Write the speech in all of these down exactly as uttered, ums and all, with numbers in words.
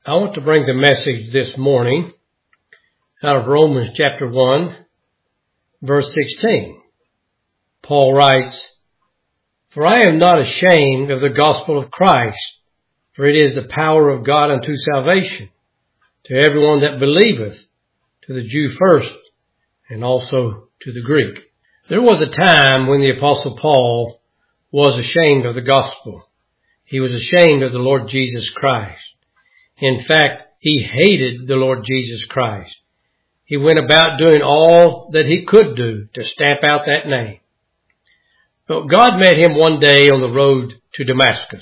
I want to bring the message this morning out of Romans chapter one, verse sixteen. Paul writes, "For I am not ashamed of the gospel of Christ, for it is the power of God unto salvation, to everyone that believeth, to the Jew first, and also to the Greek." There was a time when the Apostle Paul was ashamed of the gospel. He was ashamed of the Lord Jesus Christ. In fact, he hated the Lord Jesus Christ. He went about doing all that he could do to stamp out that name. But God met him one day on the road to Damascus,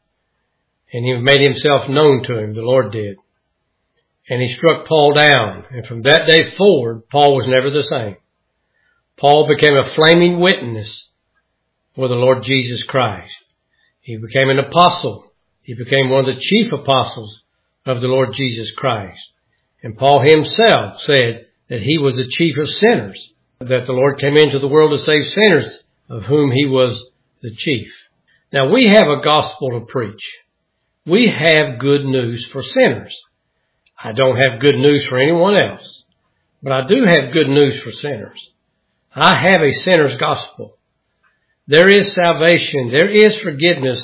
and he made himself known to him, the Lord did. And he struck Paul down, and from that day forward, Paul was never the same. Paul became a flaming witness for the Lord Jesus Christ. He became an apostle. He became one of the chief apostles of the Lord Jesus Christ. And Paul himself said that he was the chief of sinners, that the Lord came into the world to save sinners, of whom he was the chief. Now we have a gospel to preach. We have good news for sinners. I don't have good news for anyone else, but I do have good news for sinners. I have a sinner's gospel. There is salvation. There is forgiveness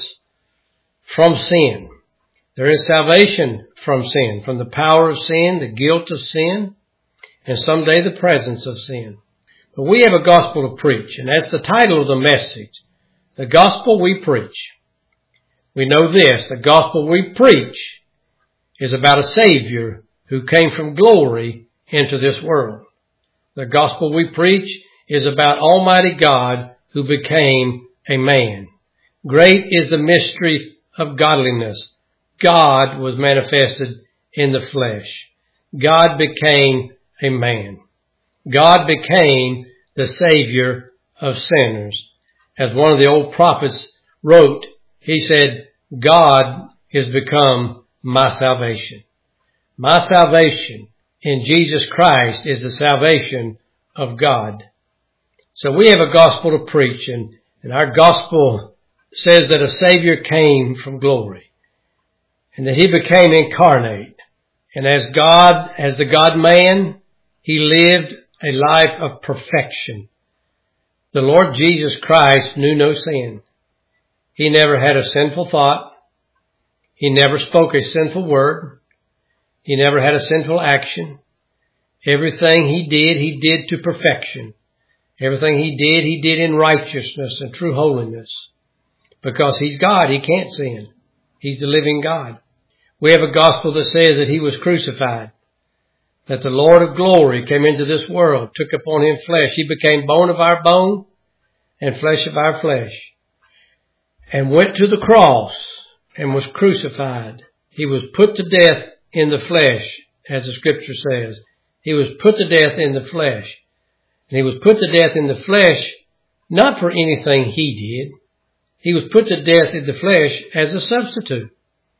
from sin. There is salvation from sin, from the power of sin, the guilt of sin, and someday the presence of sin. But we have a gospel to preach, and that's the title of the message. The gospel we preach. We know this, the gospel we preach is about a Savior who came from glory into this world. The gospel we preach is about Almighty God who became a man. Great is the mystery of godliness. God was manifested in the flesh. God became a man. God became the Savior of sinners. As one of the old prophets wrote, he said, "God is become my salvation." My salvation in Jesus Christ is the salvation of God. So we have a gospel to preach, and, and our gospel says that a Savior came from glory, and that he became incarnate. And as God, as the God-man, he lived a life of perfection. The Lord Jesus Christ knew no sin. He never had a sinful thought. He never spoke a sinful word. He never had a sinful action. Everything he did, he did to perfection. Everything he did, he did in righteousness and true holiness. Because he's God, he can't sin. He's the living God. We have a gospel that says that he was crucified, that the Lord of glory came into this world, took upon him flesh. He became bone of our bone and flesh of our flesh, and went to the cross and was crucified. He was put to death in the flesh, as the scripture says. He was put to death in the flesh. And he was put to death in the flesh not for anything he did. He was put to death in the flesh as a substitute.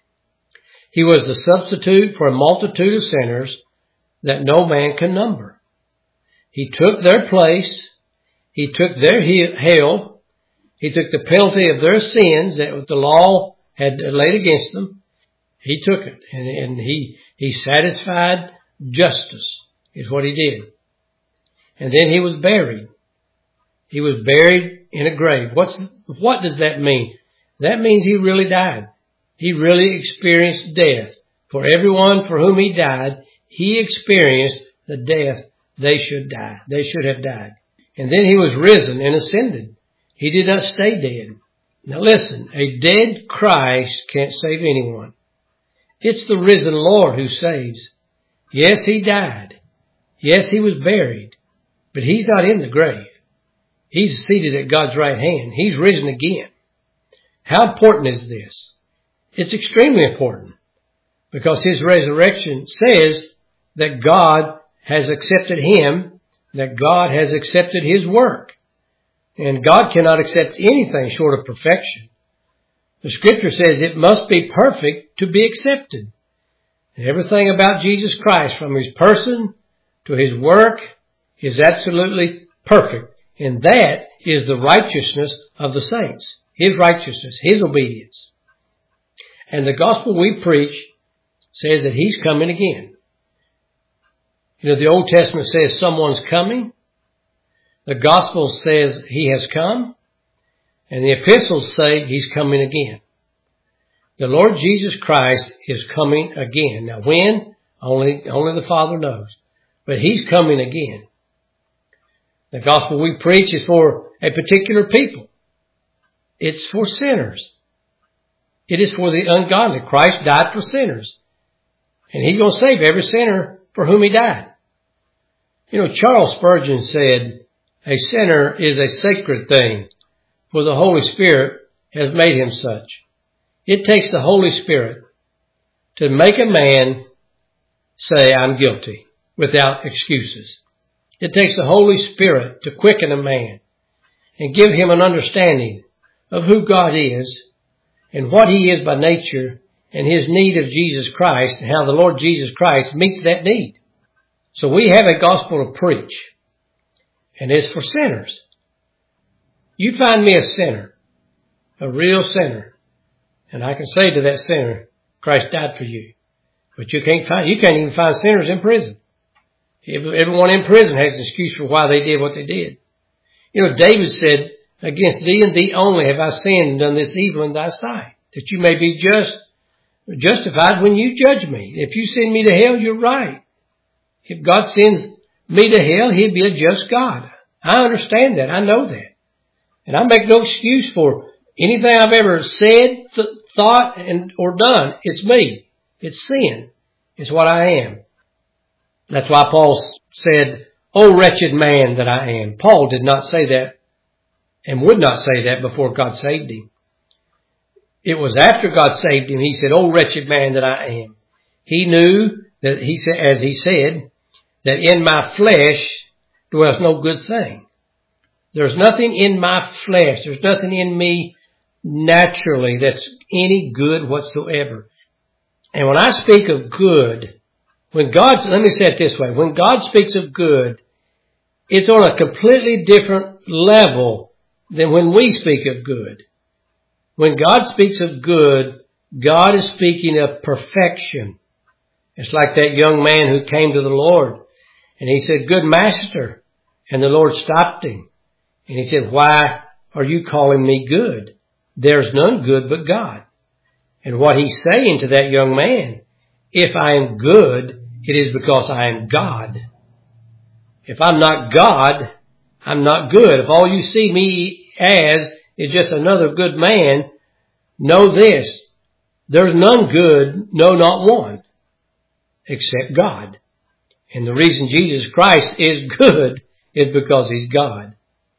He was the substitute for a multitude of sinners that no man can number. He took their place. He took their hell. He took the penalty of their sins that the law had laid against them. He took it, and, and he, he satisfied justice is what he did. And then he was buried. He was buried in a grave. What's, what does that mean? That means he really died. He really experienced death. For everyone for whom he died, he experienced the death they should die. They should have died. And then he was risen and ascended. He did not stay dead. Now listen, a dead Christ can't save anyone. It's the risen Lord who saves. Yes, he died. Yes, he was buried. But he's not in the grave. He's seated at God's right hand. He's risen again. How important is this? It's extremely important, because his resurrection says that God has accepted him, that God has accepted his work. And God cannot accept anything short of perfection. The scripture says it must be perfect to be accepted. Everything about Jesus Christ, from his person to his work, is absolutely perfect. And that is the righteousness of the saints. His righteousness, his obedience. And the gospel we preach says that He's coming again. You know, the Old Testament says someone's coming. The Gospel says He has come. And the epistles say He's coming again. The Lord Jesus Christ is coming again. Now when? Only, only the Father knows. But He's coming again. The gospel we preach is for a particular people. It's for sinners. It is for the ungodly. Christ died for sinners. And He's going to save every sinner for whom He died. You know, Charles Spurgeon said, a sinner is a sacred thing, for the Holy Spirit has made him such. It takes the Holy Spirit to make a man say, I'm guilty, without excuses. It takes the Holy Spirit to quicken a man and give him an understanding of who God is and what He is by nature and His need of Jesus Christ and how the Lord Jesus Christ meets that need. So we have a gospel to preach, and it's for sinners. You find me a sinner, a real sinner, and I can say to that sinner, Christ died for you. But you can't find, you can't even find sinners in prison. Everyone in prison has an excuse for why they did what they did. You know, David said, against thee and thee only have I sinned and done this evil in thy sight, that you may be just, justified when you judge me. If you send me to hell, you're right. If God sends me to hell, He'd be a just God. I understand that. I know that. And I make no excuse for anything I've ever said, th- thought, and or done. It's me. It's sin. It's what I am. That's why Paul said, "O wretched man that I am." Paul did not say that and would not say that before God saved him. It was after God saved him, he said, "O wretched man that I am." He knew that he said, as he said, that in my flesh dwells no good thing. There's nothing in my flesh. There's nothing in me naturally that's any good whatsoever. And when I speak of good, when God, let me say it this way, when God speaks of good, it's on a completely different level than when we speak of good. When God speaks of good, God is speaking of perfection. It's like that young man who came to the Lord and he said, "Good master." And the Lord stopped him. And He said, "Why are you calling me good? There's none good but God." And what He's saying to that young man, if I am good, it is because I am God. If I'm not God, I'm not good. If all you see me as is just another good man, know this, there's none good, no, not one, except God. And the reason Jesus Christ is good is because He's God.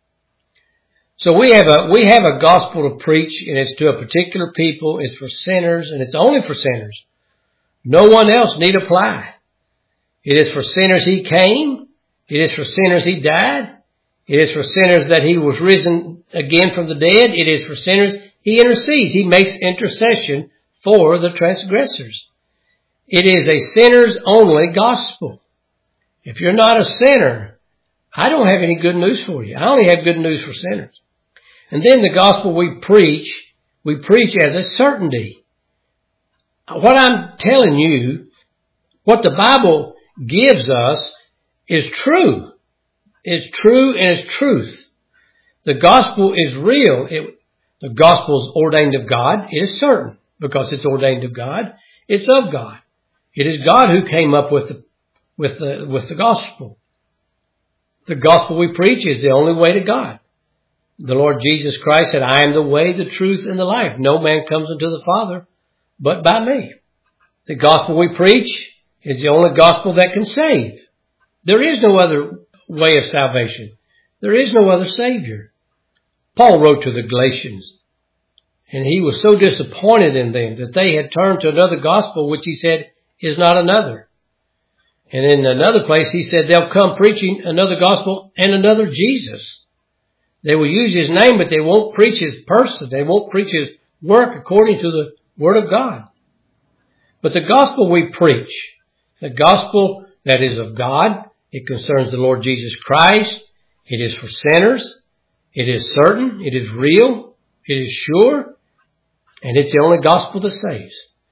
So we have a, we have a gospel to preach, and it's to a particular people. It's for sinners, and it's only for sinners. No one else need apply. It is for sinners He came. It is for sinners He died. It is for sinners that He was risen again from the dead. It is for sinners He intercedes. He makes intercession for the transgressors. It is a sinners only gospel. If you're not a sinner, I don't have any good news for you. I only have good news for sinners. And then the gospel we preach, we preach as a certainty. What I'm telling you, what the Bible gives us is true. It's true and it's truth. The gospel is real. It, the gospel is ordained of God. It is certain because it's ordained of God. It's of God. It is God who came up with the, with the, with the gospel. The gospel we preach is the only way to God. The Lord Jesus Christ said, "I am the way, the truth, and the life. No man comes unto the Father but by me." The gospel we preach is the only gospel that can save. There is no other way of salvation. There is no other Savior. Paul wrote to the Galatians, and he was so disappointed in them that they had turned to another gospel, which he said is not another. And in another place, he said they'll come preaching another gospel and another Jesus. They will use His name, but they won't preach His person. They won't preach His work according to the Word of God. But the gospel we preach, the gospel that is of God, it concerns the Lord Jesus Christ. It is for sinners. It is certain. It is real. It is sure. And it's the only gospel that saves.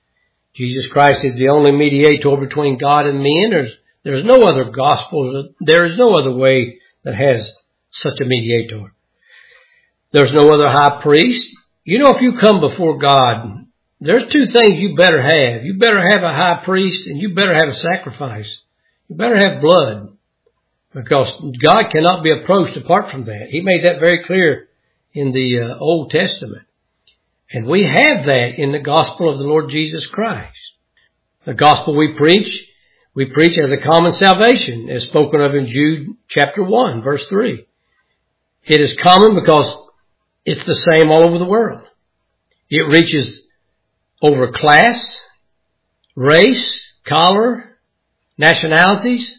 Jesus Christ is the only mediator between God and men. There's, there's no other gospel. There is no other way that has such a mediator. There's no other high priest. You know, if you come before God, there's two things you better have. You better have a high priest and you better have a sacrifice. You better have blood, because God cannot be approached apart from that. He made that very clear in the uh, Old Testament. And we have that in the gospel of the Lord Jesus Christ. The gospel we preach, we preach as a common salvation, as spoken of in Jude chapter one, verse three. It is common because it's the same all over the world. It reaches over class, race, color, nationalities.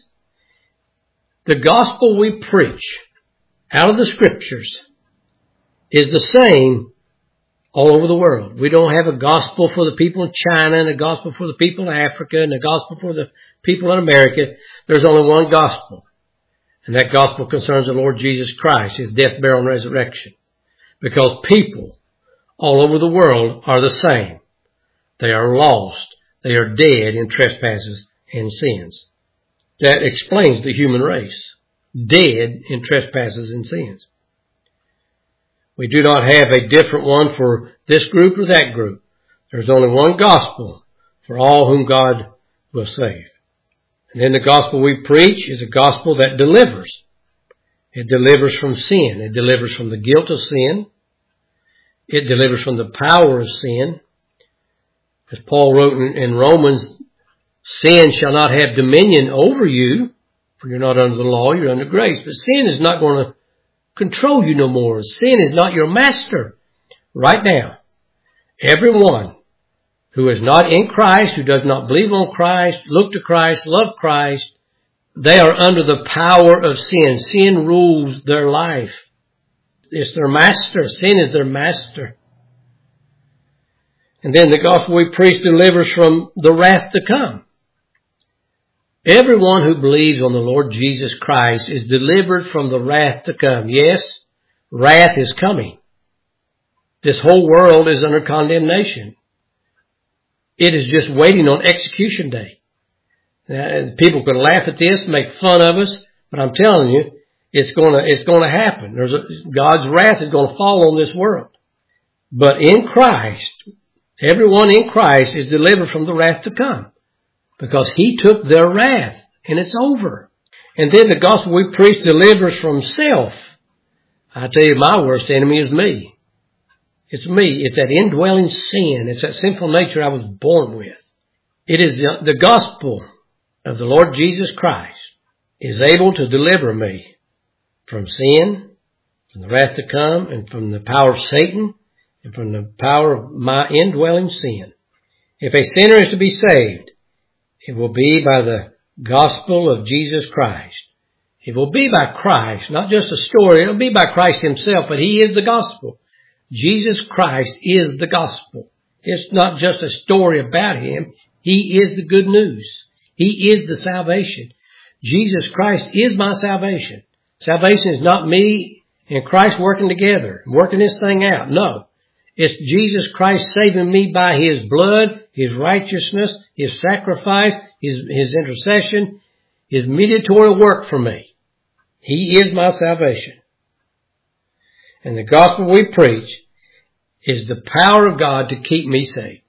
The gospel we preach out of the scriptures is the same all over the world. We don't have a gospel for the people in China and a gospel for the people in Africa and a gospel for the people in America. There's only one gospel. And that gospel concerns the Lord Jesus Christ, His death, burial, and resurrection. Because people all over the world are the same. They are lost. They are dead in trespasses and sins. That explains the human race. Dead in trespasses and sins. We do not have a different one for this group or that group. There's only one gospel for all whom God will save. And then the gospel we preach is a gospel that delivers. It delivers from sin. It delivers from the guilt of sin. It delivers from the power of sin. As Paul wrote in, in Romans, sin shall not have dominion over you, for you're not under the law, you're under grace. But sin is not going to control you no more. Sin is not your master. Right now, everyone who is not in Christ, who does not believe on Christ, look to Christ, love Christ, they are under the power of sin. Sin rules their life. It's their master. Sin is their master. And then the gospel we preach delivers from the wrath to come. Everyone who believes on the Lord Jesus Christ is delivered from the wrath to come. Yes, wrath is coming. This whole world is under condemnation. It is just waiting on execution day. Now, people can laugh at this, make fun of us, but I'm telling you, it's going to it's going to happen. There's a, God's wrath is going to fall on this world. But in Christ, everyone in Christ is delivered from the wrath to come, because He took their wrath, and it's over. And then the gospel we preach delivers from self. I tell you, my worst enemy is me. It's me. It's that indwelling sin. It's that sinful nature I was born with. It is the, the gospel of the Lord Jesus Christ is able to deliver me from sin, from the wrath to come, and from the power of Satan, and from the power of my indwelling sin. If a sinner is to be saved, it will be by the gospel of Jesus Christ. It will be by Christ, not just a story. It will be by Christ Himself, but He is the gospel. Jesus Christ is the gospel. It's not just a story about Him. He is the good news. He is the salvation. Jesus Christ is my salvation. Salvation is not me and Christ working together, working this thing out. No. It's Jesus Christ saving me by His blood, His righteousness, His sacrifice, His, His intercession, His mediatorial work for me. He is my salvation. And the gospel we preach is the power of God to keep me saved.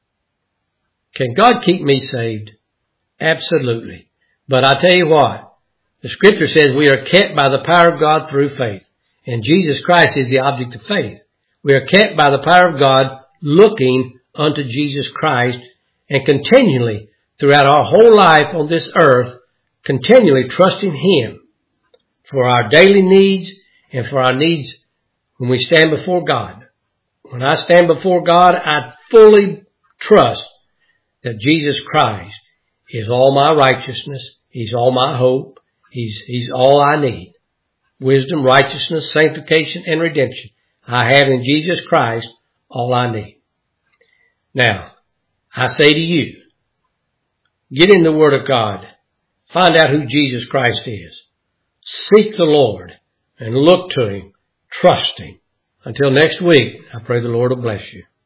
Can God keep me saved? Absolutely. But I tell you what, the scripture says we are kept by the power of God through faith. And Jesus Christ is the object of faith. We are kept by the power of God looking unto Jesus Christ, and continually throughout our whole life on this earth, continually trusting Him for our daily needs and for our needs when we stand before God. When I stand before God, I fully trust that Jesus Christ is all my righteousness. He's all my hope. He's, He's all I need. Wisdom, righteousness, sanctification, and redemption. I have in Jesus Christ all I need. Now, I say to you, get in the Word of God. Find out who Jesus Christ is. Seek the Lord and look to Him. Trust Him. Until next week, I pray the Lord will bless you.